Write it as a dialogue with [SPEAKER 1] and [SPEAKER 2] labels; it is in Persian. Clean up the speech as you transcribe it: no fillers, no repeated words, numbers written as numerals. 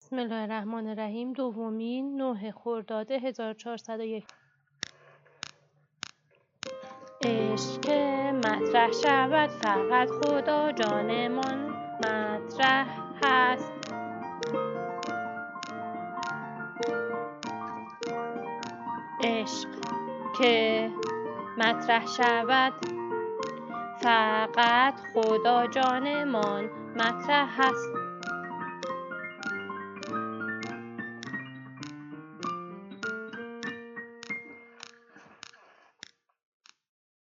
[SPEAKER 1] بسم الله الرحمن الرحیم. 2 خرداد 1401. عشق که مطرح شود فقط خدا جانمان مطرح هست. عشق که مطرح شود فقط خدا جانمان مطرح هست.